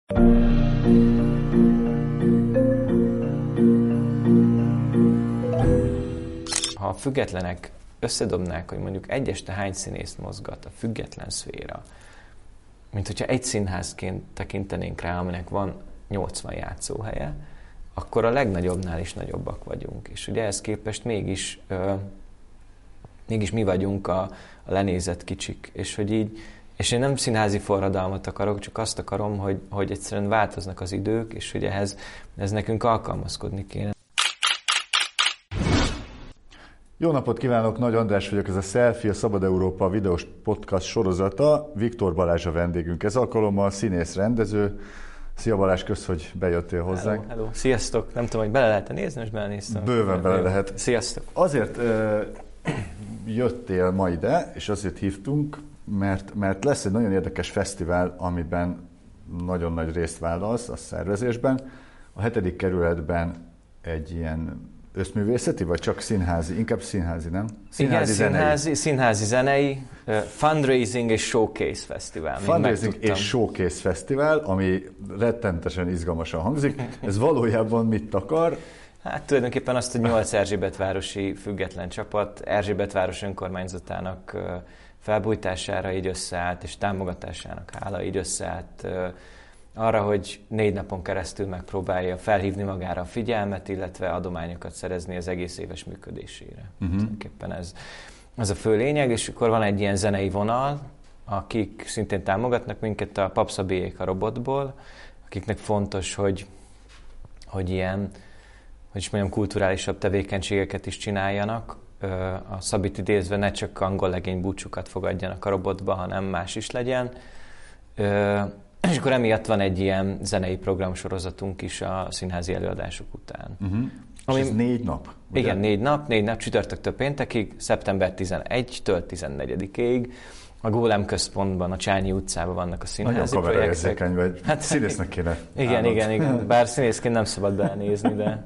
Ha a függetlenek összedobnák, hogy mondjuk egy este hány színészt mozgat a független szféra, mint hogyha egy színházként tekintenénk rá, aminek van 80 játszóhelye, akkor a legnagyobbnál is nagyobbak vagyunk. És ugye ehhez képest mégis mi vagyunk a lenézett kicsik. És én nem színházi forradalmat akarok, csak azt akarom, hogy egyszerűen változnak az idők, és hogy ehhez nekünk alkalmazkodni kéne. Jó napot kívánok, Nagy András vagyok, ez a Selfie, a Szabad Európa videós podcast sorozata. Viktor Balázs a vendégünk. Ez alkalommal színész, rendező. Szia Balázs, kösz, hogy bejöttél hozzánk. Hello. Sziasztok! Nem tudom, hogy bele lehet nézni, most belenéztem. Bőven bele lehet. Sziasztok! Azért jöttél ma ide, és azért hívtunk, mert lesz egy nagyon érdekes fesztivál, amiben nagyon nagy részt vállalsz a szervezésben. A 7. kerületben egy ilyen összművészeti, vagy csak színházi? Inkább színházi, nem? Színházi zenei, fundraising és showcase fesztivál. Fundraising és showcase fesztivál, ami rettentesen izgalmasan hangzik. Ez valójában mit akar? Hát tulajdonképpen azt, hogy 8 erzsébetvárosi független csapat Erzsébetváros önkormányzatának felbújtására így összeállt, és támogatásának hála így összeállt arra, hogy 4 napon keresztül megpróbálja felhívni magára a figyelmet, illetve adományokat szerezni az egész éves működésére. Tulajdonképpen ez a fő lényeg, és akkor van egy ilyen zenei vonal, akik szintén támogatnak minket, a Papszabélyék a Robotból, akiknek fontos, hogy ilyen, hogy is mondjam, kulturálisabb tevékenységeket is csináljanak. A Szabit idézve ne csak angol legény búcsúkat fogadjanak a Robotba, hanem más is legyen. És akkor emiatt van egy ilyen zenei programsorozatunk is a színházi előadások után. És ez 4 nap? Ugye? Igen, 4 nap, csütörtöktől péntekig, szeptember 11-től 14-ig. A Gólem központban, a Csányi utcában vannak a színházi projektek. Nagyon kameraérzékeny vagy, hát, színésznek kéne. Igen. Bár színészként nem szabad belenézni, de...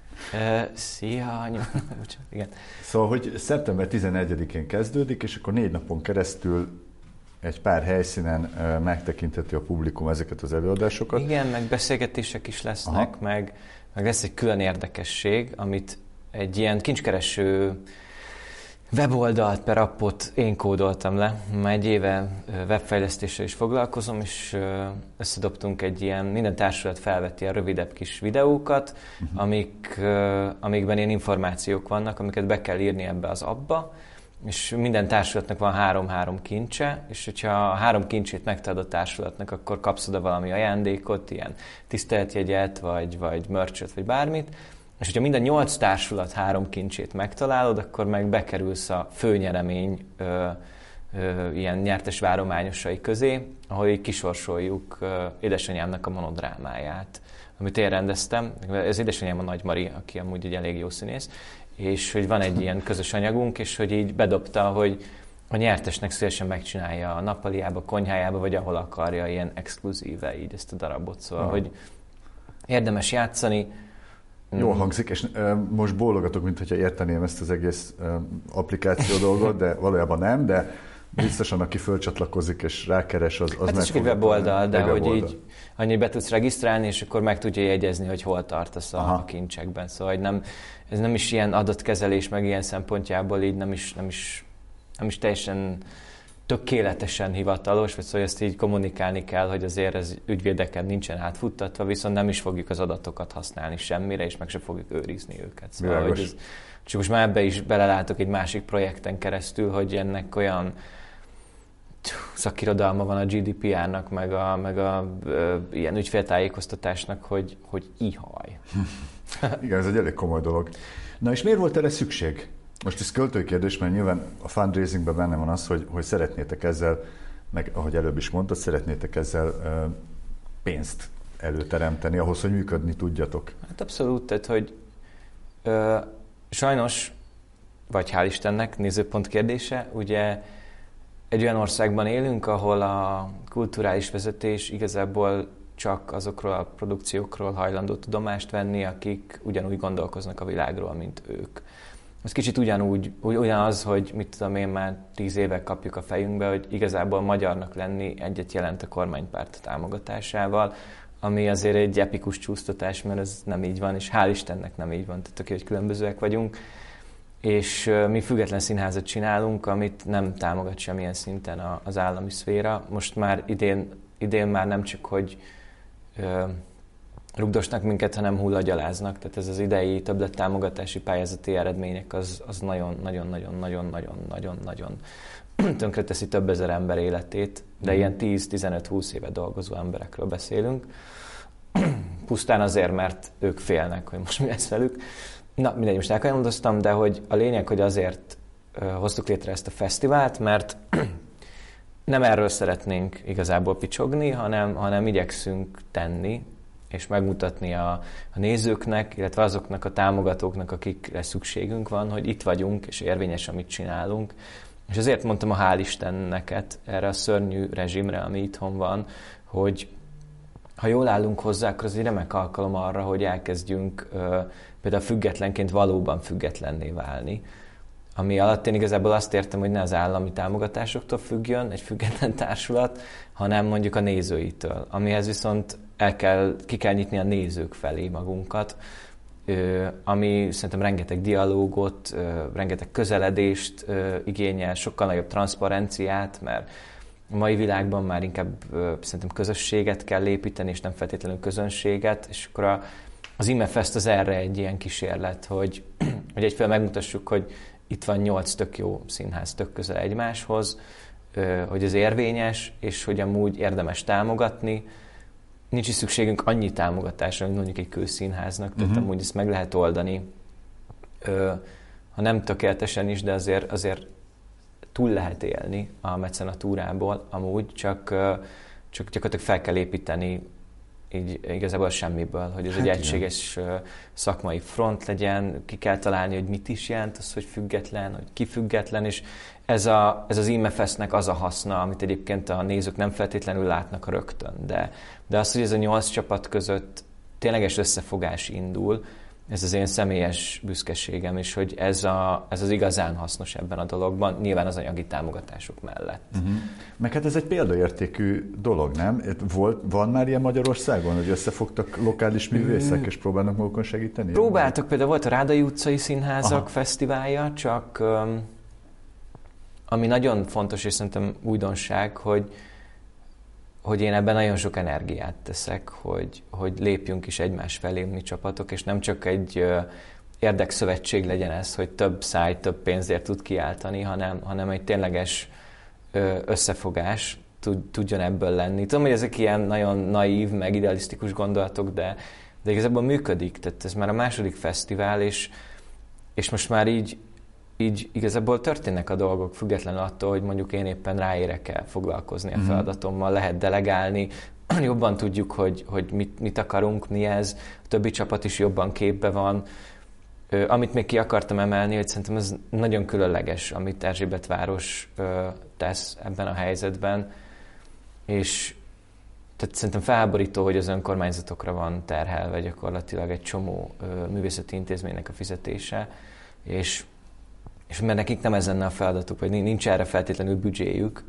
Szia, anyu! Igen. Szóval, hogy szeptember 11-én kezdődik, és akkor 4 napon keresztül egy pár helyszínen megtekintheti a publikum ezeket az előadásokat. Igen, meg beszélgetések is lesznek, meg lesz egy külön érdekesség, amit egy ilyen kincskereső weboldalt per appot én kódoltam le. Már egy éve webfejlesztéssel is foglalkozom, és összedobtunk egy ilyen, minden társulat felveti a rövidebb kis videókat, amikben ilyen információk vannak, amiket be kell írni ebbe az appba, és minden társulatnak van 3 kincse, és hogyha a 3 kincsét megtalad a társulatnak, akkor kapsz oda valami ajándékot, ilyen tiszteletjegyet, vagy merchöt, vagy bármit. És hogyha minden 8 társulat 3 kincsét megtalálod, akkor meg bekerülsz a főnyeremény ilyen nyertes várományosai közé, ahol így kisorsoljuk édesanyámnak a monodrámáját, amit én rendeztem. Ez édesanyám a Nagy Mari, aki amúgy egy elég jó színész, és hogy van egy ilyen közös anyagunk, és hogy így bedobta, hogy a nyertesnek szívesen megcsinálja a nappaliába, konyhájába, vagy ahol akarja, ilyen exkluzíve így ezt a darabot. Szóval, hogy érdemes játszani. Jól hangzik, és most bólogatok, mintha érteném ezt az egész applikáció dolgot, de valójában nem, de biztosan, aki fölcsatlakozik és rákeres, az hát ez csak egy weboldal, de hogy így annyi be tudsz regisztrálni, és akkor meg tudja jegyezni, hogy hol tartasz a kincsekben. Szóval hogy ez nem is ilyen adatkezelés, meg ilyen szempontjából így nem is teljesen tökéletesen hivatalos, vagy szóval ezt így kommunikálni kell, hogy azért ez ügyvédeken nincsen átfuttatva, viszont nem is fogjuk az adatokat használni semmire, és meg sem fogjuk őrizni őket. Szóval, hogy ez, csak most már ebbe is belelátok egy másik projekten keresztül, hogy ennek olyan szakirodalma van a GDPR-nak, meg a ilyen ügyféltájékoztatásnak, hogy ihaj. Igen, ez egy elég komoly dolog. Na és miért volt erre szükség? Most ez költői kérdés, mert nyilván a fundraisingben benne van az, hogy szeretnétek ezzel, meg ahogy előbb is mondtad, szeretnétek ezzel pénzt előteremteni ahhoz, hogy működni tudjatok. Hát abszolút, tehát hogy sajnos, vagy hál' Istennek, nézőpont kérdése, ugye egy olyan országban élünk, ahol a kulturális vezetés igazából csak azokról a produkciókról hajlandó tudomást venni, akik ugyanúgy gondolkoznak a világról, mint ők. Ez kicsit ugyanaz, hogy mit tudom én, már 10 éve kapjuk a fejünkbe, hogy igazából magyarnak lenni egyet jelent a kormánypárt támogatásával, ami azért egy epikus csúsztatás, mert ez nem így van, és hál' Istennek nem így van, tehát tök, hogy különbözőek vagyunk. És mi független színházat csinálunk, amit nem támogat semmilyen szinten az állami szféra. Most már idén már nem csak, hogy rugdosnak minket, hanem hullagyaláznak. Tehát ez az idei többlettámogatási pályázati eredmények az nagyon-nagyon-nagyon-nagyon-nagyon-nagyon tönkreteszi több ezer ember életét, de ilyen 10-15-20 éve dolgozó emberekről beszélünk. Pusztán azért, mert ők félnek, hogy most mi lesz velük. Na, mindegy, most elkalandoztam, de hogy a lényeg, hogy azért hoztuk létre ezt a fesztivált, mert nem erről szeretnénk igazából picsogni, hanem igyekszünk tenni, és megmutatni a nézőknek, illetve azoknak a támogatóknak, akikre szükségünk van, hogy itt vagyunk, és érvényes, amit csinálunk. És azért mondtam a hál' Istenneket erre a szörnyű rezsimre, ami itthon van, hogy ha jól állunk hozzá, akkor az egy remek alkalom arra, hogy elkezdjünk például függetlenként valóban függetlenné válni. Ami alatt én igazából azt értem, hogy ne az állami támogatásoktól függjön egy független társulat, hanem mondjuk a nézőitől. Amihez viszont ki kell nyitni a nézők felé magunkat, ami szerintem rengeteg dialógot, rengeteg közeledést igényel, sokkal nagyobb transzparenciát, mert a mai világban már inkább szerintem közösséget kell építeni, és nem feltétlenül közönséget, és akkor az IMEFest az erre egy ilyen kísérlet, hogy egyfelől megmutassuk, hogy itt van 8 tök jó színház, tök közel egymáshoz, hogy ez érvényes, és hogy amúgy érdemes támogatni. Nincs is szükségünk annyi támogatásra, mint mondjuk egy kőszínháznak, tehát amúgy ezt meg lehet oldani, ha nem tökéletesen is, de azért túl lehet élni a mecenatúrából, amúgy csak gyakorlatilag fel kell építeni így igazából semmiből, hogy ez egy egységes szakmai front legyen, ki kell találni, hogy mit is jelent az, hogy független, hogy ki független, és ez az IMEFest-nek az a haszna, amit egyébként a nézők nem feltétlenül látnak rögtön, de az, hogy ez a 8 csapat között tényleges összefogás indul, ez az én személyes büszkeségem, és hogy ez az igazán hasznos ebben a dologban, nyilván az anyagi támogatások mellett. Meg hát ez egy példaértékű dolog, nem? Van már ilyen Magyarországon, hogy összefogtak lokális művészek, és próbálnak magukon segíteni? Próbáltak, például volt a Rádai utcai színházak fesztiválja, csak ami nagyon fontos, és szerintem újdonság, hogy én ebben nagyon sok energiát teszek, hogy lépjünk is egymás felé mi csapatok, és nem csak egy érdekszövetség legyen ez, hogy több száj, több pénzért tud kiáltani, hanem egy tényleges összefogás tudjon ebből lenni. Tudom, hogy ezek ilyen nagyon naív, meg idealisztikus gondolatok, de igazából működik. Tehát ez már a második fesztivál, és most már így igazából történnek a dolgok, függetlenül attól, hogy mondjuk én éppen ráérek-e foglalkozni a feladatommal, lehet delegálni, jobban tudjuk, hogy mit akarunk, mi ez, a többi csapat is jobban képbe van. Amit még ki akartam emelni, hogy szerintem ez nagyon különleges, amit Erzsébetváros tesz ebben a helyzetben, és tehát szerintem felháborító, hogy az önkormányzatokra van terhelve gyakorlatilag egy csomó művészeti intézménynek a fizetése, és mert nekik nem ez lenne a feladatuk, vagy nincs erre feltétlenül büdzséjük,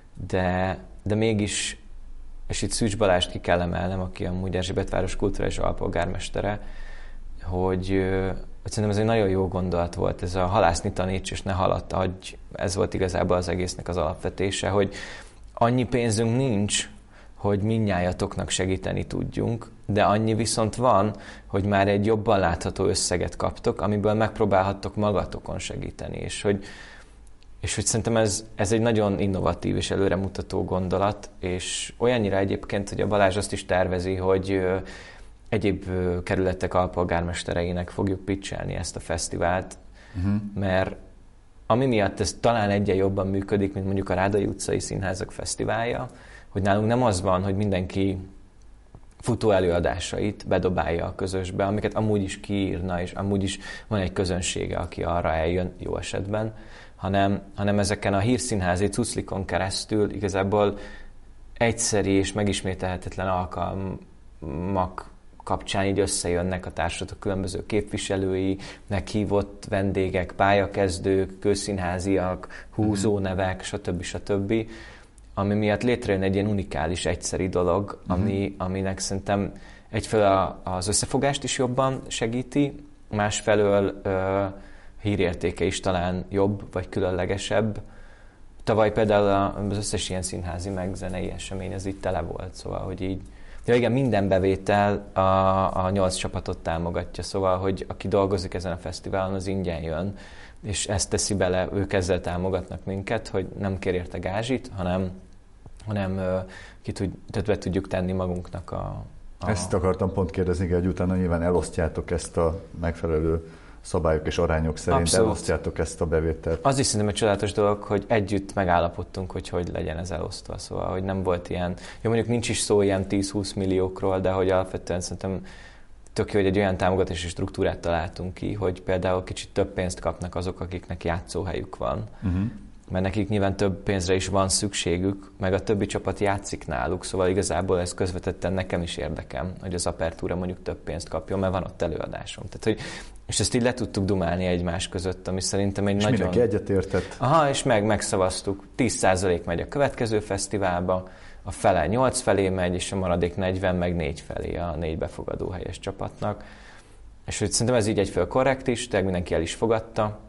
de mégis, és itt Szűcs Balást ki kell emelnem, aki amúgy Erzsébetváros kulturális alpolgármestere, hogy szerintem ez egy nagyon jó gondolat volt, ez a halászni taníts, és ne halat adj, ez volt igazából az egésznek az alapvetése, hogy annyi pénzünk nincs, hogy mindnyájatoknak segíteni tudjunk, de annyi viszont van, hogy már egy jobban látható összeget kaptok, amiből megpróbálhattok magatokon segíteni, és hogy szerintem ez egy nagyon innovatív és előremutató gondolat, és olyannyira egyébként, hogy a Balázs azt is tervezi, hogy egyéb kerületek alpolgármestereinek fogjuk pitchelni ezt a fesztivált, mert ami miatt ez talán egyen jobban működik, mint mondjuk a Rádai utcai színházak fesztiválja, hogy nálunk nem az van, hogy mindenki futó előadásait bedobálja a közösbe, amiket amúgy is kiírna, és amúgy is van egy közönsége, aki arra eljön jó esetben, hanem ezeken a hírszínházi cuclikon keresztül igazából egyszeri és megismételhetetlen alkalmak kapcsán így összejönnek a társadatok különböző képviselői, meghívott vendégek, pályakezdők, kőszínháziak, húzónevek, stb. ami miatt létrejön egy ilyen unikális, egyszeri dolog, aminek szerintem egyfelől az összefogást is jobban segíti, másfelől hírértéke is talán jobb, vagy különlegesebb. Tavaly például az összes ilyen színházi meg zenei esemény az itt tele volt, szóval, hogy így igen, minden bevétel a 8 csapatot támogatja, szóval, hogy aki dolgozik ezen a fesztiválon, az ingyen jön, és ezt teszi bele, ők ezzel támogatnak minket, hogy nem kér érte gázsit, hanem be tudjuk tenni magunknak Ezt akartam pont kérdezni, hogy utána nyilván elosztjátok ezt a megfelelő szabályok és arányok szerint, abszolút. Elosztjátok ezt a bevételt. Az is szerintem egy csodálatos dolog, hogy együtt megállapodtunk, hogy legyen ez elosztva, szóval, hogy nem volt ilyen, jó mondjuk nincs is szó ilyen 10-20 milliókról, de hogy alapvetően szerintem tök jó, hogy egy olyan támogatási struktúrát találtunk ki, hogy például kicsit több pénzt kapnak azok, akiknek játszóhelyük van. Mert nekik nyilván több pénzre is van szükségük, meg a többi csapat játszik náluk, szóval igazából ez közvetetten nekem is érdekem, hogy az Apertura mondjuk több pénzt kapjon, mert van ott előadásom. Tehát, hogy, és ezt így le tudtuk dumálni egymás között, ami szerintem egy és nagyon... mindenki egyetértett. Aha, és megszavaztuk. 10% megy a következő fesztiválba, a fele 8 felé megy, és a maradék 40 meg 4 felé a 4 befogadó helyes csapatnak. És hogy szerintem ez így egyfél korrekt is, tehát mindenki el is fogadta.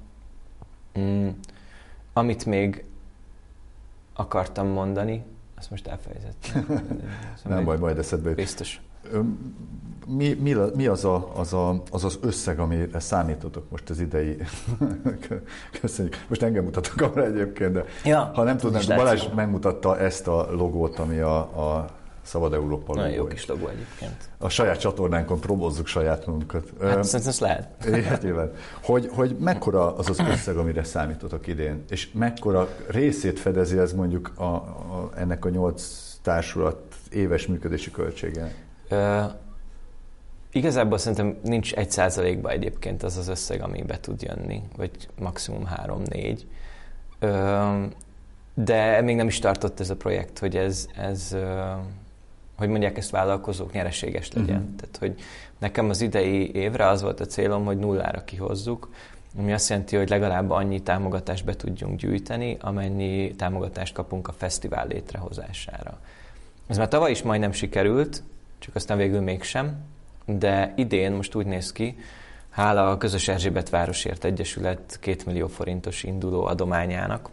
Amit még akartam mondani, azt most elfelejtettem. Nem baj, majd eszedbe jut. Biztos. Mi az összeg, amire számítotok most az idei? Köszönjük. Most engem mutat a kamera egyébként, de ja, ha nem tudnám, Balázs megmutatta ezt a logót, ami a Szabad Európa logó. Nagyon jó kis logó egyébként. A saját csatornánkon próbózzuk saját magunkat. Hát szerintem ezt lehet. Nyilván. Hogy mekkora az az összeg, amire számítotok idén, és mekkora részét fedezi ez mondjuk ennek a 8 társulat éves működési költsége? Igazából szerintem nincs 1%-ban egyébként az az összeg, ami be tud jönni, vagy maximum 3-4. De még nem is tartott ez a projekt, hogy ez hogy mondják, ezt vállalkozók nyereséges legyen. Tehát, hogy nekem az idei évre az volt a célom, hogy nullára kihozzuk, ami azt jelenti, hogy legalább annyi támogatást be tudjunk gyűjteni, amennyi támogatást kapunk a fesztivál létrehozására. Ez már tavaly is majdnem sikerült, csak aztán végül mégsem, de idén most úgy néz ki, hála a Közös Erzsébet Városért Egyesület 2 millió forintos induló adományának.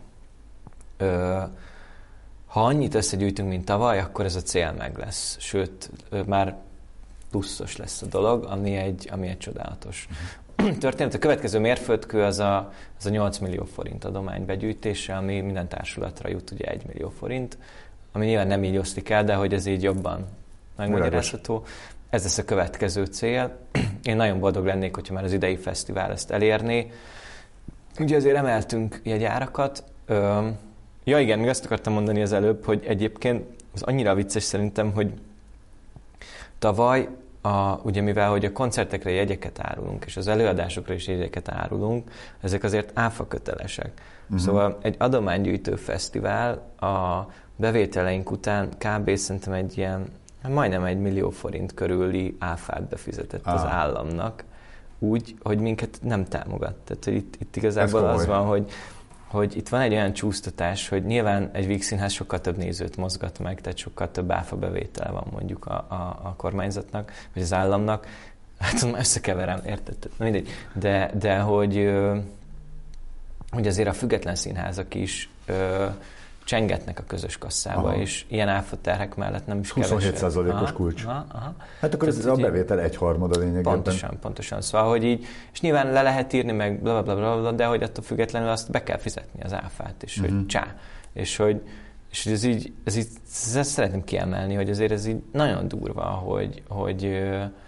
Ha annyit összegyűjtünk, mint tavaly, akkor ez a cél meg lesz. Sőt, már pluszos lesz a dolog, ami egy csodálatos történet. A következő mérföldkő az a 8 millió forint adomány begyűjtése, ami minden társulatra jut ugye 1 millió forint, ami nyilván nem így osztik el, de hogy ez így jobban megmagyarázható. Ez lesz a következő cél. Én nagyon boldog lennék, hogyha már az idei fesztivál ezt elérné. Ugye azért emeltünk jegyárakat. Ja igen, még azt akartam mondani az előbb, hogy egyébként az annyira vicces szerintem, hogy tavaly, ugye mivel hogy a koncertekre jegyeket árulunk, és az előadásokra is jegyeket árulunk, ezek azért áfa kötelesek. Szóval egy adománygyűjtő fesztivál a bevételeink után kb. Szerintem egy ilyen, majdnem 1 millió forint körüli áfát befizetett az államnak, úgy, hogy minket nem támogat. Tehát, hogy itt igazából az van, hogy itt van egy olyan csúsztatás, hogy nyilván egy Vígszínház sokkal több nézőt mozgat meg, tehát sokkal több áfa bevétele van mondjuk a kormányzatnak, vagy az államnak. Hát már összekeverem, érted? Mindegy. De hogy azért a független színházak is csengetnek a közös kasszába, és ilyen áfaterhek mellett nem is kevesebb. 27%-os kulcs. Hát akkor ez a bevétel 1/3 lényegében. Pontosan. Szóval, hogy így, és nyilván le lehet írni, meg blablabla, de hogy attól függetlenül azt be kell fizetni az áfát, és hogy csá. És hogy ezt szeretném kiemelni, hogy azért ez így nagyon durva, hogy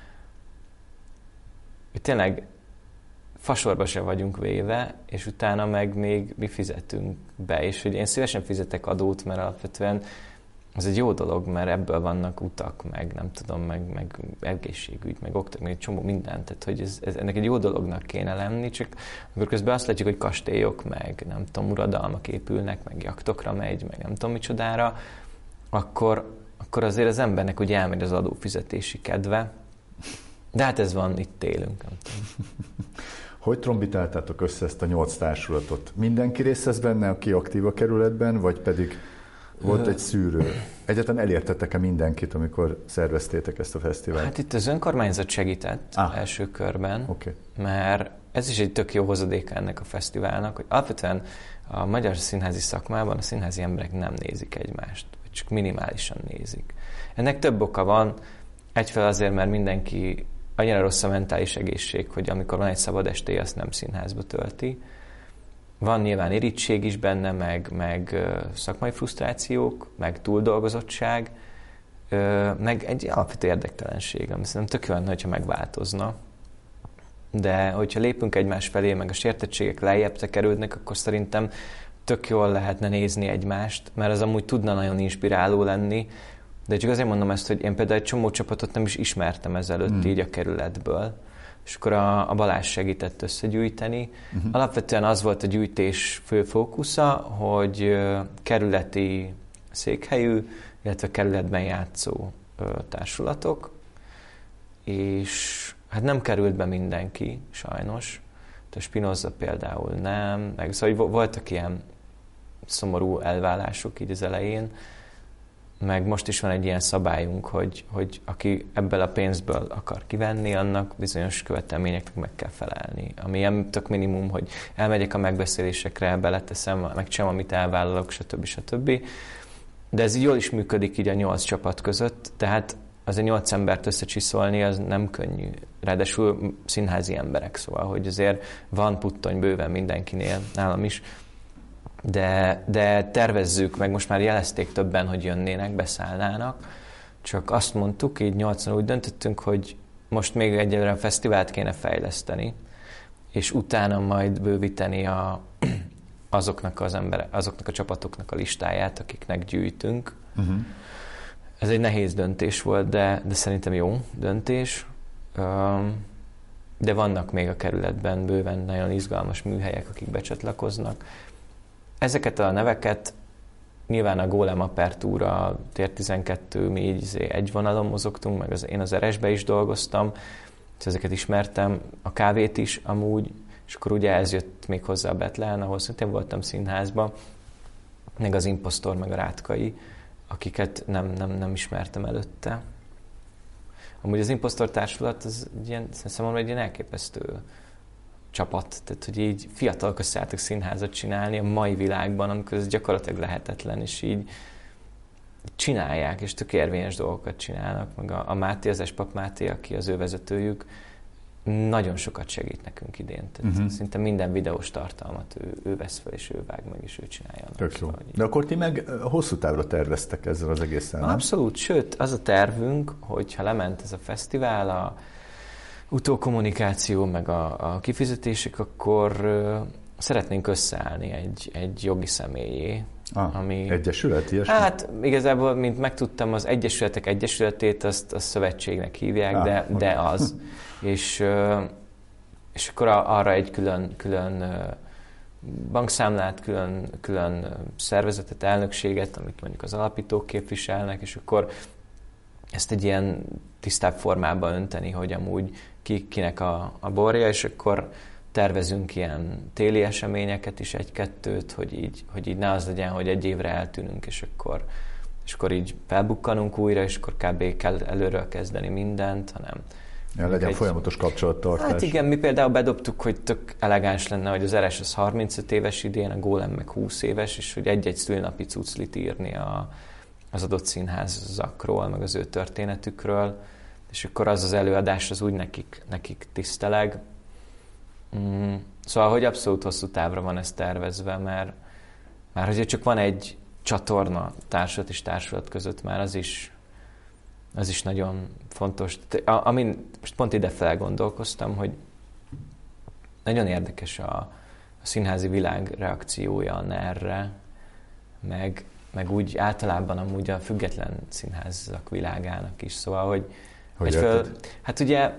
tényleg fasorba se vagyunk véve, és utána meg még mi fizetünk be, és hogy én szívesen fizetek adót, mert alapvetően ez egy jó dolog, mert ebből vannak utak, meg nem tudom, meg egészségügy, meg oktatás, meg egy csomó mindent, tehát hogy ennek egy jó dolognak kéne lenni, csak amikor közben azt látjuk, hogy kastélyok, meg nem tudom, uradalmak épülnek, meg jaktokra megy, meg nem tudom micsodára, akkor azért az embernek ugye elmegy az adófizetési kedve, de hát ez van, itt élünk, nem tudom. Hogy trombitáltátok össze ezt a 8 társulatot? Mindenki részt vesz benne, aki aktív a kerületben, vagy pedig volt egy szűrő. Egyáltalán elértettek-e mindenkit, amikor szerveztétek ezt a fesztivált? Hát itt az önkormányzat segített első körben, mert ez is egy tök jó hozadéka ennek a fesztiválnak, hogy alapvetően a magyar színházi szakmában a színházi emberek nem nézik egymást, vagy csak minimálisan nézik. Ennek több oka van. Egyfelől azért, mert mindenki annyira rossz a mentális egészség, hogy amikor van egy szabad estéje, azt nem színházba tölti. Van nyilván irítség is benne, meg szakmai frusztrációk, meg túldolgozottság, meg egy alapvető érdektelenség, ami szerintem tök jó lenne, hogyha megváltozna. De hogyha lépünk egymás felé, meg a sértettségek lejjebb tekerődnek, akkor szerintem tök jól lehetne nézni egymást, mert az amúgy tudna nagyon inspiráló lenni, de csak azért mondom ezt, hogy én például egy csomó csapatot nem is ismertem ezelőtt így a kerületből, és akkor a Balázs segített összegyűjteni. Alapvetően az volt a gyűjtés fő fókusza, hogy kerületi székhelyű, illetve kerületben játszó társulatok, és hát nem került be mindenki, sajnos. A Spinoza például nem, meg szóval voltak ilyen szomorú elválások így az elején, meg most is van egy ilyen szabályunk, hogy aki ebből a pénzből akar kivenni, annak bizonyos követelményeknek meg kell felelni. Ami ilyen tök minimum, hogy elmegyek a megbeszélésekre, beleteszem, megcsinálom, amit elvállalok, stb. De ez így jól is működik így a 8 csapat között, tehát azért 8 embert összecsiszolni, az nem könnyű. Ráadásul színházi emberek, szóval, hogy azért van puttony bőven mindenkinél, nálam is, de tervezzük, meg most már jelezték többen, hogy jönnének, beszállnának, csak azt mondtuk, így 8-an úgy döntöttünk, hogy most még egyelőre a fesztivált kéne fejleszteni, és utána majd bővíteni azoknak a csapatoknak a listáját, akiknek gyűjtünk. Ez egy nehéz döntés volt, de szerintem jó döntés. De vannak még a kerületben bőven nagyon izgalmas műhelyek, akik becsatlakoznak. Ezeket a neveket nyilván a Golem Apertúra, Tér 12, mi így egy vonalon mozogtunk, meg én az Eresbe is dolgoztam, ezeket ismertem, a Kávét is amúgy, és akkor ugye ez jött még hozzá a Betlen, ahol szintén voltam színházban, meg az Impostor, meg a Rátkai, akiket nem ismertem előtte. Amúgy az Impostor társulat az számomra egy ilyen elképesztő csapat, tehát hogy így fiatalok összeálltak színházat csinálni a mai világban, amikor ez gyakorlatilag lehetetlen, és így csinálják, és tök érvényes dolgokat csinálnak, meg a Máté, az Espap Máté, aki az ő vezetőjük, nagyon sokat segít nekünk idén. Tehát szinte minden videós tartalmat ő vesz fel, és ő vág meg, és ő csinálja. Tök jó. De akkor ti meg hosszú távra terveztek ezzel az egészen, nem? Abszolút, sőt, az a tervünk, hogyha lement ez a fesztivál, a utókommunikáció, meg a kifizetések, akkor szeretnénk összeállni egy jogi személyé. Ami, egyesület, ilyesmi? Hát igazából, mint megtudtam, az Egyesületek Egyesületét azt szövetségnek hívják, de az. És akkor arra egy külön bankszámlát, külön szervezetet, elnökséget, amit mondjuk az alapítók képviselnek, és akkor ezt egy ilyen tisztább formában önteni, hogy amúgy kinek a borja, és akkor tervezünk ilyen téli eseményeket is, egy-kettőt, hogy így ne az legyen, hogy egy évre eltűnünk, és akkor így felbukkanunk újra, és akkor kb. Kell előről kezdeni mindent, hanem legyen folyamatos kapcsolattartás. Hát igen, mi például bedobtuk, hogy tök elegáns lenne, hogy az Eres az 35 éves idén, a Golem meg 20 éves, és hogy egy-egy szülinapi cuclit írni az adott színházakról, meg az ő történetükről, és akkor az előadás az úgy nekik tiszteleg. Szóval, hogy abszolút hosszú távra van ez tervezve, mert hogyha csak van egy csatorna társulat és társulat között, már az is nagyon fontos. Amin most pont ide felgondolkoztam, hogy nagyon érdekes a színházi világ reakciója a NER-re, meg úgy általában amúgy a független színházak világának is. Szóval, hogy hát ugye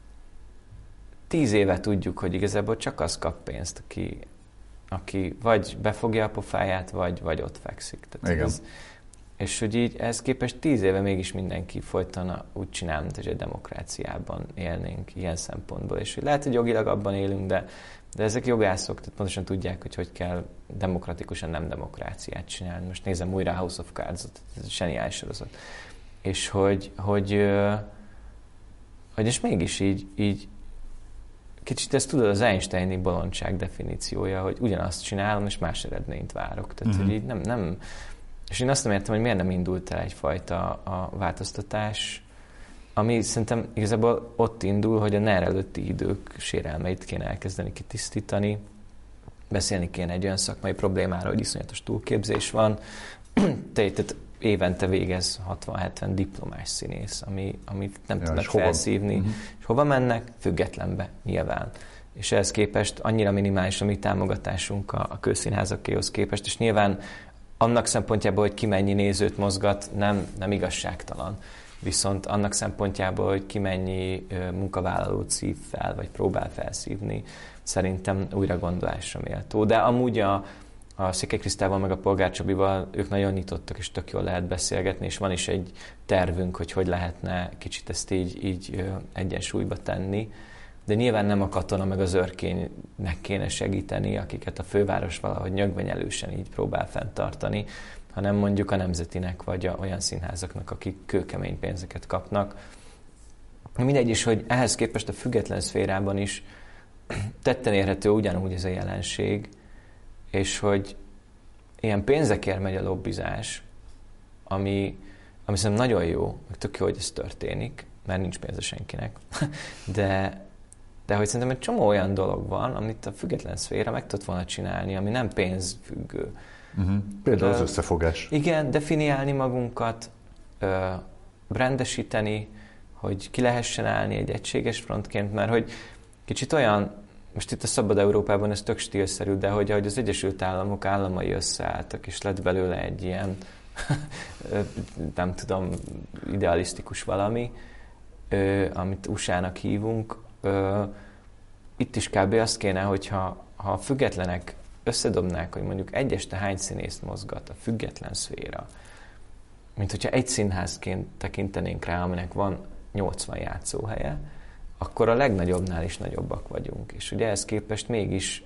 10 éve tudjuk, hogy igazából csak az kap pénzt, aki vagy befogja a pofáját, vagy ott fekszik. Tehát és hogy így ehhez képest 10 éve mégis mindenki folyton úgy csinál, mint hogy egy demokráciában élnénk ilyen szempontból. És hogy lehet, hogy jogilag abban élünk, de ezek jogászok, tehát pontosan tudják, hogy kell demokratikusan nem demokráciát csinálni. Most nézem újra a House of Cards-ot, ez egy zseniális sorozat. És hogy és mégis így kicsit ezt tudod, az Einsteini bolondság definíciója, hogy ugyanazt csinálom, és más eredményt várok. Tehát, hogy így nem... És én azt nem értem, hogy miért nem indult el egyfajta a változtatás, ami szerintem igazából ott indul, hogy a NER előtti idők sérelmeit kéne elkezdeni kitisztítani, beszélni kéne egy olyan szakmai problémáról, hogy iszonyatos túlképzés van. Tehát évente végez 60-70 diplomás színész, amit nem tudnak felszívni. És hova mennek? Függetlenbe, nyilván. És ehhez képest annyira minimális a mi támogatásunk a közszínházakéhoz képest, és nyilván annak szempontjából, hogy ki mennyi nézőt mozgat, nem igazságtalan. Viszont annak szempontjából, hogy ki mennyi munkavállalót szív fel, vagy próbál felszívni, szerintem újra gondolásra méltó. De amúgy a Székely Krisztával meg a Polgár Csabival ők nagyon nyitottak, és tök jól lehet beszélgetni, és van is egy tervünk, hogy lehetne kicsit ezt így egyensúlyba tenni. De nyilván nem a Katona meg az Örkénynek kéne segíteni, akiket a főváros valahogy nyögvenyelősen így próbál fenntartani, hanem mondjuk a Nemzetinek, vagy olyan színházaknak, akik kőkemény pénzeket kapnak. Mindegy is, hogy ehhez képest a független szférában is tetten érhető ugyanúgy ez a jelenség, és hogy ilyen pénzekért megy a lobbizás, ami szerintem nagyon jó, meg tök jó, hogy ez történik, mert nincs pénze senkinek, de hogy szerintem egy csomó olyan dolog van, amit a független szféra meg tudott volna csinálni, ami nem pénzfüggő. Például az összefogás. Igen, definiálni magunkat, brandesíteni, hogy ki lehessen állni egy egységes frontként, mert hogy kicsit olyan, most itt a Szabad Európában ez tök stílszerű, de hogy az Egyesült Államok államai összeálltak, és lett belőle egy ilyen, nem tudom, idealisztikus valami, amit USA-nak hívunk. Itt is kb. Azt kéne, hogyha a függetlenek összedobnák, hogy mondjuk egy este hány színészt mozgat a független szféra, mint hogyha egy színházként tekintenénk rá, aminek van 80 játszóhelye, akkor a legnagyobbnál is nagyobbak vagyunk. És ugye ehhez képest mégis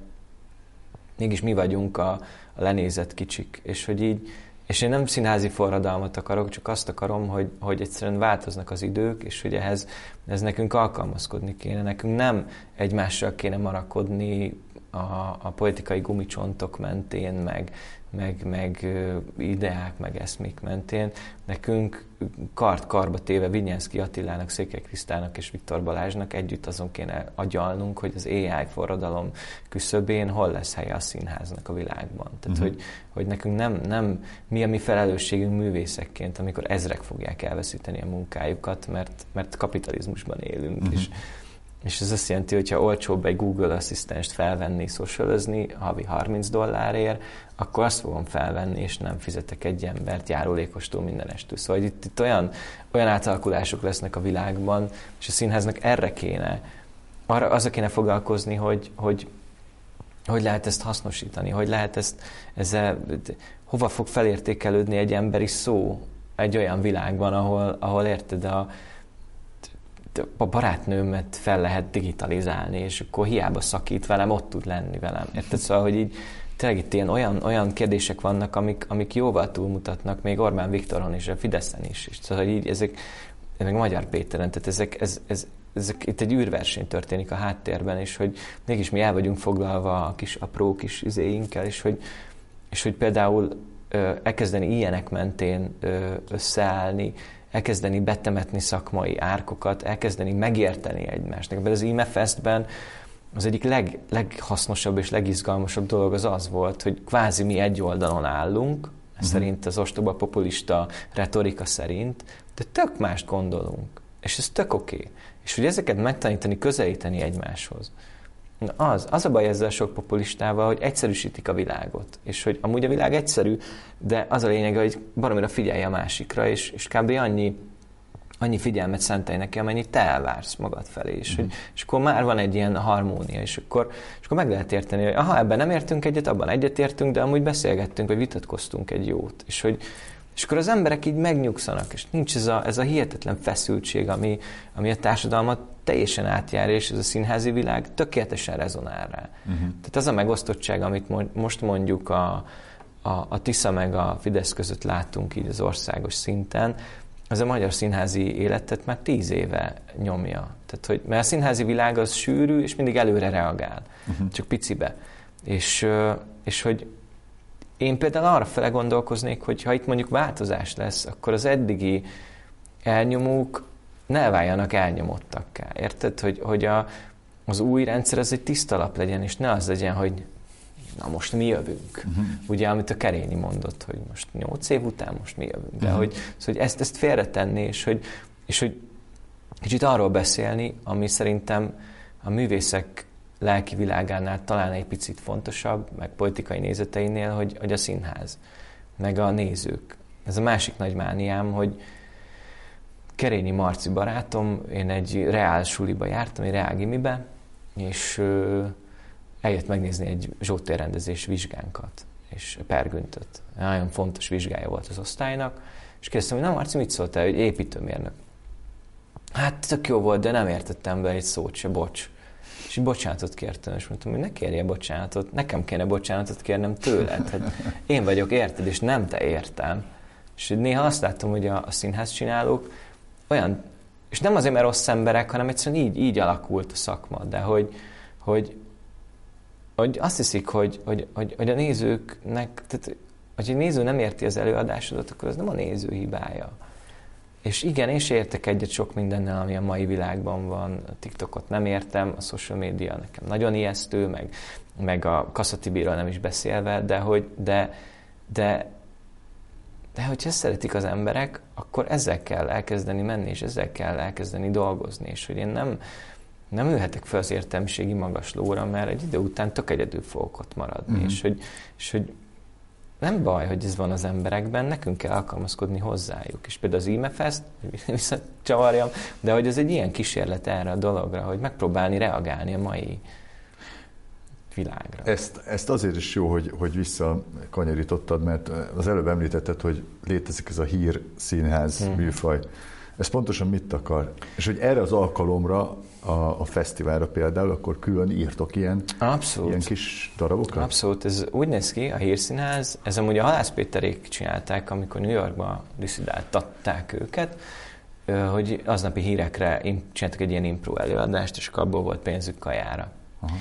mi vagyunk a lenézett kicsik. És hogy így, és én nem színházi forradalmat akarok, csak azt akarom, hogy egyszerűen változnak az idők, és hogy ehhez nekünk alkalmazkodni kéne. Nekünk nem egymással kéne marakodni a politikai gumicsontok mentén, meg ideák, meg eszmék mentén. Nekünk kard-karba téve Vinyánszky Attilának, Székely Krisztának és Viktor Balázsnak együtt azon kéne agyalnunk, hogy az AI forradalom küszöbén hol lesz helye a színháznak a világban. Tehát, hogy nekünk nem mi a mi felelősségünk művészekként, amikor ezrek fogják elveszíteni a munkájukat, mert kapitalizmusban élünk. És ez azt jelenti, hogy ha olcsóbb egy Google asszisztenst felvenni, socializni havi $30, akkor azt fogom felvenni, és nem fizetek egy embert járulékostól mindenestől. Szóval itt olyan átalakulások lesznek a világban, és a színháznak erre kéne, azzal kéne foglalkozni, hogy lehet ezt hasznosítani, hogy lehet hova fog felértékelődni egy emberi szó egy olyan világban, ahol érted, a barátnőmet fel lehet digitalizálni, és akkor hiába szakít velem, ott tud lenni velem. Érted? Szóval, hogy így tényleg itt ilyen olyan kérdések vannak, amik jóval túlmutatnak, még Orbán Viktoron és a Fideszen is. És szóval, hogy így ezek Magyar Péteren, tehát ezek itt egy űrverseny történik a háttérben, és hogy mégis mi el vagyunk foglalva a kis apró kis izéinkkel, és hogy például elkezdeni ilyenek mentén összeállni, elkezdeni betemetni szakmai árkokat, elkezdeni megérteni egymást. Például az IME Festben az egyik leghasznosabb és legizgalmasabb dolog az volt, hogy kvázi mi egy oldalon állunk, szerint az ostoba populista retorika szerint, de tök mást gondolunk. És ez tök oké. És hogy ezeket megtanítani, közelíteni egymáshoz. Az a baj ezzel sok populistával, hogy egyszerűsítik a világot. És hogy amúgy a világ egyszerű, de az a lényeg, hogy baromira figyelj a másikra, és kb. annyi figyelmet szentelj neki, amennyit te elvársz magad felé. És akkor már van egy ilyen harmónia, és akkor meg lehet érteni, hogy ebben nem értünk egyet, abban egyetértünk, de amúgy beszélgettünk, vagy vitatkoztunk egy jót. És akkor az emberek így megnyugszanak, és nincs ez a hihetetlen feszültség, ami a társadalmat teljesen átjár, és ez a színházi világ tökéletesen rezonál rá. Tehát az a megosztottság, amit most mondjuk a Tisza meg a Fidesz között látunk így az országos szinten, az a magyar színházi életet már 10 éve nyomja. Tehát, mert a színházi világ az sűrű, és mindig előre reagál. Csak picibe. És hogy én például arra fele gondolkoznék, hogy ha itt mondjuk változás lesz, akkor az eddigi elnyomók ne váljanak elnyomottakká. Érted? Hogy az új rendszer az egy tiszta lap legyen, és ne az legyen, hogy na most mi jövünk. Ugye, amit a Kerényi mondott, hogy most 8 év után most mi jövünk. De hogy ezt félretenni, és hogy kicsit arról beszélni, ami szerintem a művészek lelki világánál talán egy picit fontosabb, meg politikai nézeteinél, hogy a színház, meg a nézők. Ez a másik nagy mániám, hogy Kerényi Marci barátom, én egy reál suliba jártam, egy reál gimibe, és eljött megnézni egy zsótérrendezés vizsgánkat, és pergüntöt. Nagyon fontos vizsgája volt az osztálynak, és kérdeztem, hogy na Marci, mit szóltál, hogy építőmérnök? Hát tök jó volt, de nem értettem be egy szót se, bocs. És így bocsánatot kértem, és mondtam, hogy ne kérje bocsánatot, nekem kéne bocsánatot kérnem tőled. Hát én vagyok, érted, és nem te értem. És néha azt láttam, hogy a színház csinálók olyan, és nem azért, mert rossz emberek, hanem egyszerűen így alakult a szakma, de hogy azt hiszik, hogy a nézőknek, tehát, hogy egy néző nem érti az előadásodat, akkor az nem a néző hibája. És igen, én is értek egyet sok mindennel, ami a mai világban van. A TikTokot nem értem, a social media nekem nagyon ijesztő, meg a Kasszatibiről nem is beszélve, de hogyha szeretik az emberek, akkor ezzel kell elkezdeni menni, és ezzel kell elkezdeni dolgozni, és hogy én nem ülhetek fel az értelmiségi magaslóra, mert egy idő után tök egyedül fogok ott maradni, és hogy nem baj, hogy ez van az emberekben, nekünk kell alkalmazkodni hozzájuk. És például az IME-Fest, visszacsavarjam, de hogy ez egy ilyen kísérlet erre a dologra, hogy megpróbálni reagálni a mai világra. Ezt azért is jó, hogy visszakanyarítottad, mert az előbb említetted, hogy létezik ez a hírszínház műfaj. Ez pontosan mit akar? És hogy erre az alkalomra, a fesztiválra például, akkor külön írtok ilyen kis darabokat? Abszolút. Ez úgy néz ki, a hírszínház, ez amúgy a Halász Péterék csinálták, amikor New Yorkba diszidáltatták őket, hogy aznapi hírekre csináltak egy ilyen impro előadást, és abból volt pénzük kajára.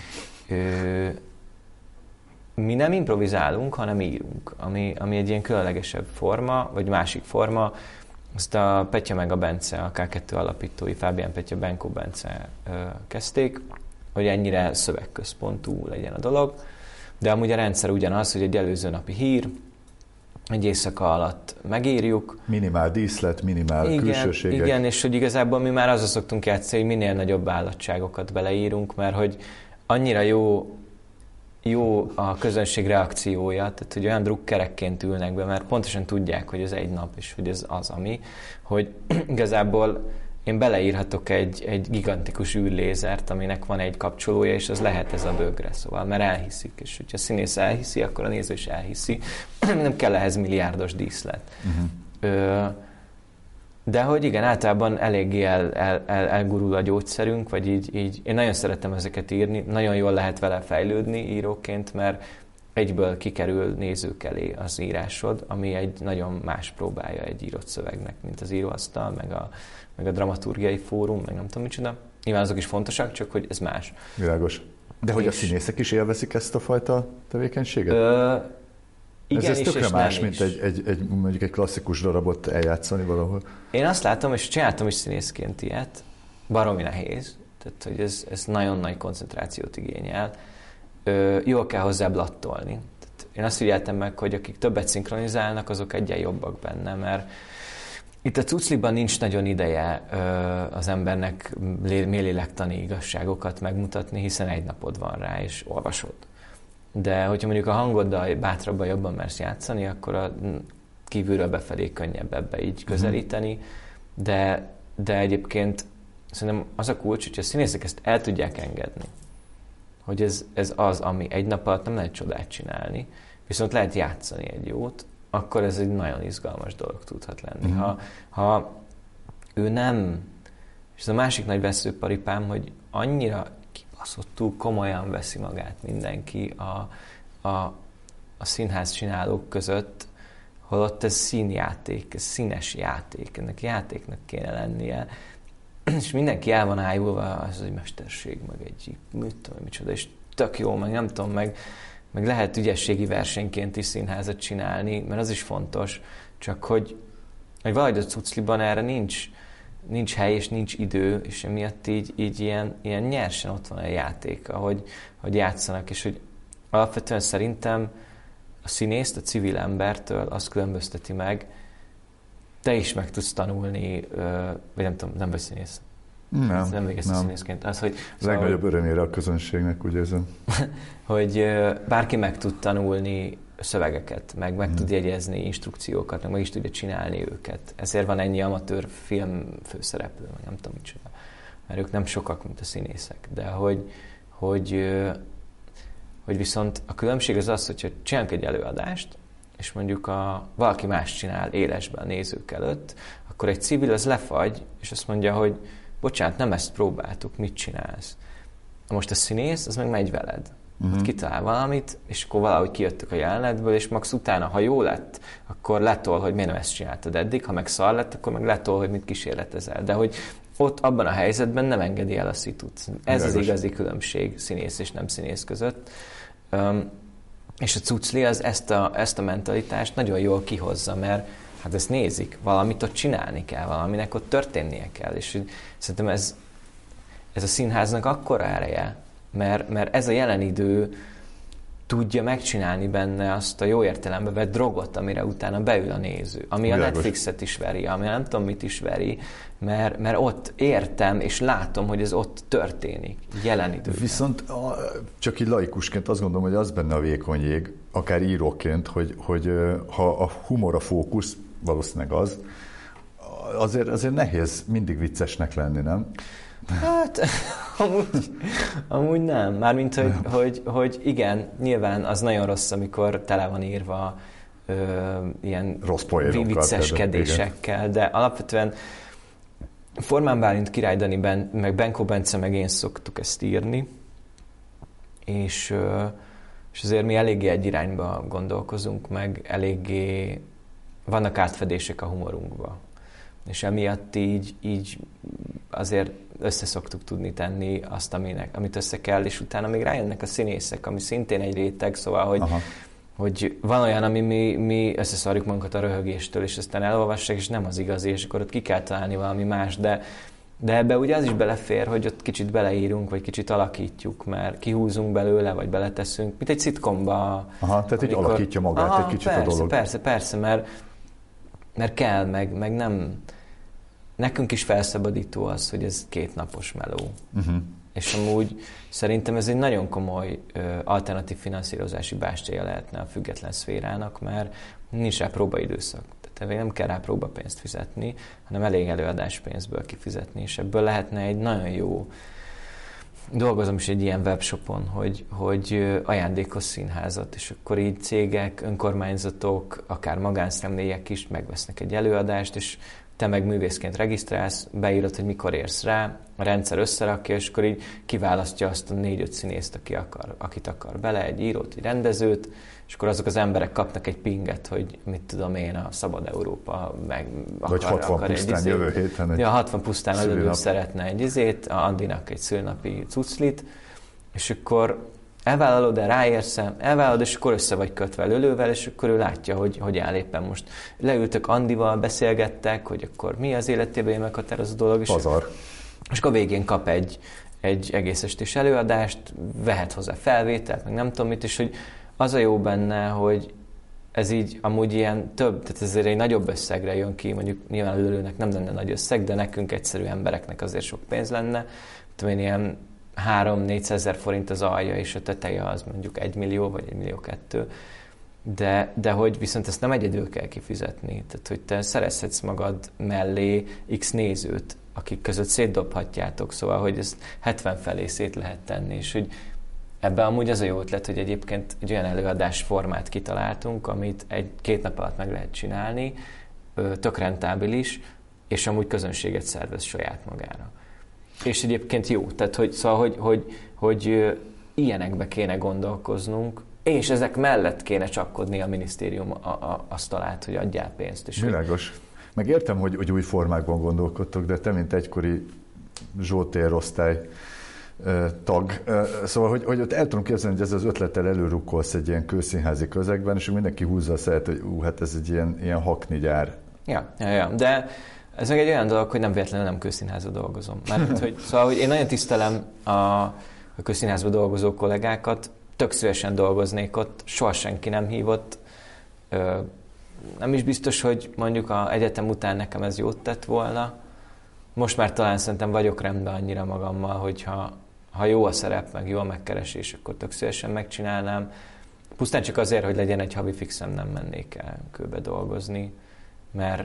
Mi nem improvizálunk, hanem írunk, ami egy ilyen különlegesebb forma, vagy másik forma. Azt a Petya meg a Bence, a K2 alapítói, Fábián Petya, Benkó Bence kezdték, hogy ennyire szövegközpontú legyen a dolog. De amúgy a rendszer ugyanaz, hogy egy előző napi hír, egy éjszaka alatt megírjuk. Minimál díszlet, minimál külsőségek. Igen, és hogy igazából mi már azzal szoktunk játszani, hogy minél nagyobb állatságokat beleírunk, mert hogy annyira jó a közönség reakciója, tehát hogy olyan drukkerekként ülnek be, mert pontosan tudják, hogy ez egy nap, és hogy ez az, ami, hogy igazából én beleírhatok egy gigantikus űrlézert, aminek van egy kapcsolója, és az lehet ez a bögre, szóval, mert elhiszik, és hogyha a színész elhiszi, akkor a néző is elhiszi. Nem kell ehhez milliárdos díszlet. De hogy igen, általában eléggé elgurul a gyógyszerünk, vagy így én nagyon szeretem ezeket írni, nagyon jól lehet vele fejlődni íróként, mert egyből kikerül nézők elé az írásod, ami egy nagyon más próbája egy írott szövegnek, mint az íróasztal, meg a dramaturgiai fórum, meg nem tudom micsoda. Nyilván azok is fontosak, csak hogy ez más. Világos. De hogy a színészek is élvezik ezt a fajta tevékenységet? Igen, ez tökre más, mint mondjuk egy klasszikus darabot eljátszani valahol. Én azt látom, és csináltam is színészként ilyet, baromi nehéz, tehát hogy ez nagyon nagy koncentrációt igényel. Jól kell hozzá blattolni. Tehát én azt figyeltem meg, hogy akik többet szinkronizálnak, azok egyen jobbak benne, mert itt a cucliban nincs nagyon ideje az embernek mélélektani igazságokat megmutatni, hiszen egy napod van rá, és olvasod. De hogyha mondjuk a hangoddal bátrabban jobban mersz játszani, akkor a kívülről befelé könnyebb ebbe így közelíteni, de egyébként szerintem az a kulcs, hogy a színészek ezt el tudják engedni, hogy ez az, ami egy nap alatt nem lehet csodát csinálni, viszont lehet játszani egy jót, akkor ez egy nagyon izgalmas dolog tudhat lenni. Ha ő nem És ez a másik nagy veszőparipám, hogy annyira kibaszottul komolyan veszi magát mindenki a színház csinálók között, holott ez színjáték, ez színes játék, ennek játéknak kéne lennie. És mindenki el van ájulva, az egy mesterség, meg egy mit tudom, micsoda, és tök jó, meg nem tudom, meg lehet ügyességi versenyként is színházat csinálni, mert az is fontos, csak hogy valahogy a cucliban erre nincs hely és nincs idő, és emiatt így ilyen nyersen ott van a játék, hogy játszanak, és hogy alapvetően szerintem a színészt a civil embertől azt különbözteti meg, te is meg tudsz tanulni, vagy nem tudom, nem vagy színész. Nem végezte színészként. Az, hogy, az legnagyobb örömére a közönségnek, úgy érzem. Hogy bárki meg tud tanulni szövegeket, meg tud jegyezni instrukciókat, meg is tudja csinálni őket. Ezért van ennyi amatőr film főszereplő, vagy nem tudom micsoda. Mert ők nem sokak, mint a színészek. De hogy viszont a különbség az az, hogyha csinálunk egy előadást, és mondjuk valaki más csinál élesben a nézők előtt, akkor egy civil az lefagy, és azt mondja, hogy bocsánat, nem ezt próbáltuk, mit csinálsz? Most a színész, az meg megy veled. Kitalál valamit, és akkor valahogy kijöttök a jelenetből, és max utána, ha jó lett, akkor letol, hogy miért nem ezt csináltad eddig, ha meg szar lett, akkor meg letol, hogy mit kísérletezel. De hogy ott abban a helyzetben nem engedi el a szitut. Ez az igazi különbség színész és nem színész között. És a cucli az ezt a mentalitást nagyon jól kihozza, mert hát ezt nézik, valamit ott csinálni kell, valaminek ott történnie kell. És szerintem ez a színháznak akkora ereje, mert ez a jelen idő tudja megcsinálni benne azt a jó értelembe vett drogot, amire utána beül a néző. Ami a Netflixet is veri, ami nem tudom mit is veri, mert ott értem és látom, hogy ez ott történik, jelen időben. Viszont csak így laikusként azt gondolom, hogy az benne a vékony jég, akár íróként, hogy ha a humor a fókusz, valószínűleg az, azért nehéz mindig viccesnek lenni, nem? Hát, amúgy nem. Mármint, hogy igen, nyilván az nagyon rossz, amikor tele van írva ilyen vicceskedésekkel, de alapvetően Formán Bálint, Király Dani, meg Benkó Bence, meg én szoktuk ezt írni, és azért mi eléggé egy irányba gondolkozunk, meg eléggé vannak átfedések a humorunkba. És emiatt így azért össze szoktuk tudni tenni azt, amit össze kell, és utána még rájönnek a színészek, ami szintén egy réteg, szóval, hogy van olyan, ami mi összeszarjuk magunkat a röhögéstől, és aztán elolvassák, és nem az igazi, és akkor ott ki kell találni valami más, de ebbe ugye az is belefér, hogy ott kicsit beleírunk, vagy kicsit alakítjuk, mert kihúzunk belőle, vagy beleteszünk, mint egy szitkomba. Tehát így alakítja magát egy kicsit a dolog. Persze, mert kell, meg nem... Nekünk is felszabadító az, hogy ez 2 napos meló. És amúgy szerintem ez egy nagyon komoly alternatív finanszírozási bástyája lehetne a független szférának, mert nincs rá próbaidőszak. Tehát nem kell rá próbapénzt fizetni, hanem elég előadáspénzből kifizetni, és ebből lehetne egy nagyon jó... Dolgozom is egy ilyen webshopon, hogy ajándékos színházat, és akkor így cégek, önkormányzatok, akár magánszemélyek is megvesznek egy előadást, és te meg művészként regisztrálsz, beírod, hogy mikor érsz rá, a rendszer összerakja, és akkor így kiválasztja azt a 4-5 színészt, akit akar bele, egy írót, egy rendezőt, és akkor azok az emberek kapnak egy pinget, hogy mit tudom én, a Szabad Európa meg vagy 60 pusztán jövő héten. 60 pusztán előbb szeretne egy a Andinak egy szülnapi cuclit, és akkor elvállalod-e, ráérsz-e, elvállalod, és akkor össze vagy kötve Lölővel, és akkor ő látja, hogy áll éppen most. Leültök Andival, beszélgettek, hogy akkor mi az életében meghatározó dolog. És akkor végén kap egy egész estés előadást, vehet hozzá felvételt, meg nem tudom mit, és hogy az a jó benne, hogy ez így amúgy ilyen több, tehát ezért egy nagyobb összegre jön ki, mondjuk nyilván a Lölőnek nem lenne nagy összeg, de nekünk egyszerű embereknek azért sok pénz lenne. Tudom én, ilyen 3-400 ezer forint az alja, és a teteje az mondjuk 1 millió, vagy 1,2 millió. De hogy viszont ezt nem egyedül kell kifizetni. Tehát, hogy te szerezhetsz magad mellé x nézőt, akik között szétdobhatjátok, szóval, hogy ezt 70 felé szét lehet tenni, és hogy ebben amúgy az a jó ötlet, hogy egyébként egy olyan előadásformát kitaláltunk, amit 1-2 nap alatt meg lehet csinálni, tök rentábilis, és amúgy közönséget szervez saját magára. És egyébként jó. Tehát, hogy ilyenekbe kéne gondolkoznunk, és ezek mellett kéne csapkodni a minisztérium asztalát, hogy adjál pénzt. És világos. Meg értem, hogy új formákban gondolkodtok, de te, mint egykori Zsoltér osztály tag. Szóval, hogy ott el tudom képzelni, hogy ez az ötlettel előrukkolsz egy ilyen kőszínházi közegben, és mindenki húzza a szemet, hogy hát ez egy ilyen haknigyár. Ja. De ez meg egy olyan dolog, hogy nem véletlenül nem kőszínházban dolgozom. Szóval, hogy én nagyon tisztelem a kőszínházban dolgozó kollégákat, tök szívesen dolgoznék ott, soha senki nem hívott. Nem is biztos, hogy mondjuk az egyetem után nekem ez jót tett volna. Most már talán szerintem vagyok rendben annyira magammal, hogy ha jó a szerep, meg jó a megkeresés, akkor tök szívesen megcsinálnám. Pusztán csak azért, hogy legyen egy havi fixem, nem mennék el kőbe dolgozni, mert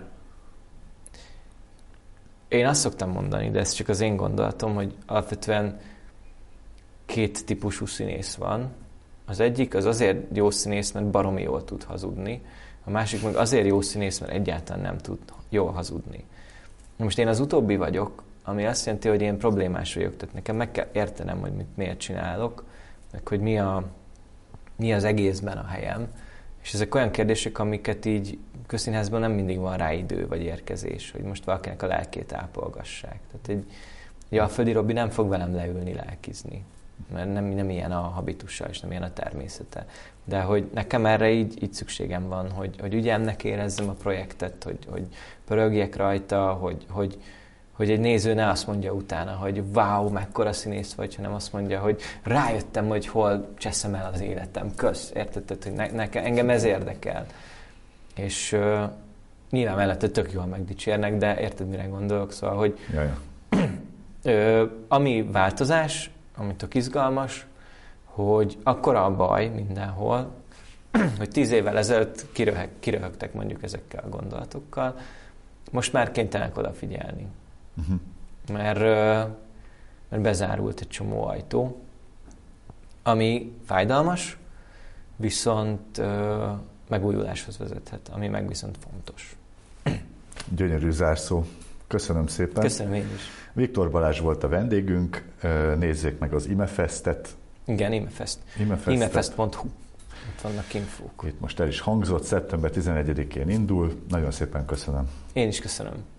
én azt szoktam mondani, de ez csak az én gondolatom, hogy alapvetően két típusú színész van. Az egyik az azért jó színész, mert baromi jól tud hazudni, a másik meg azért jó színész, mert egyáltalán nem tud jól hazudni. Most én az utóbbi vagyok, ami azt jelenti, hogy én problémás vagyok, tehát nekem meg kell értenem, hogy miért csinálok, meg hogy mi az egészben a helyem. És ezek olyan kérdések, amiket így közszínházban nem mindig van rá idő vagy érkezés, hogy most valakinek a lelkét ápolgassák. Tehát egy Alföldi Robi nem fog velem leülni lelkizni, mert nem ilyen a habitusa, és nem ilyen a természete. De hogy nekem erre így szükségem van, hogy ügyemnek érezzem a projektet, hogy pörögjek rajta, hogy egy néző ne azt mondja utána, hogy wow, mekkora színész vagy, hanem azt mondja, hogy rájöttem, hogy hol cseszem el az életem. Kösz, érted? Hogy engem ez érdekel. És nyilván mellette tök jól megdicsérnek, de érted, mire gondolok? Szóval, hogy ami változás, ami tök izgalmas, hogy akkora a baj mindenhol, hogy 10 évvel ezelőtt kiröhögtek mondjuk ezekkel a gondolatokkal, most már kénytelenek odafigyelni. Uh-huh. Mert bezárult egy csomó ajtó, ami fájdalmas, viszont megújuláshoz vezethet, ami meg viszont fontos. Gyönyörű zárszó. Köszönöm szépen. Köszönöm én is. Viktor Balázs volt a vendégünk, nézzék meg az IMEFEST-et. Igen, IMEFEST. IMEFEST.hu. Ott vannak infók. Itt most el is hangzott, szeptember 11-én indul. Nagyon szépen köszönöm. Én is köszönöm.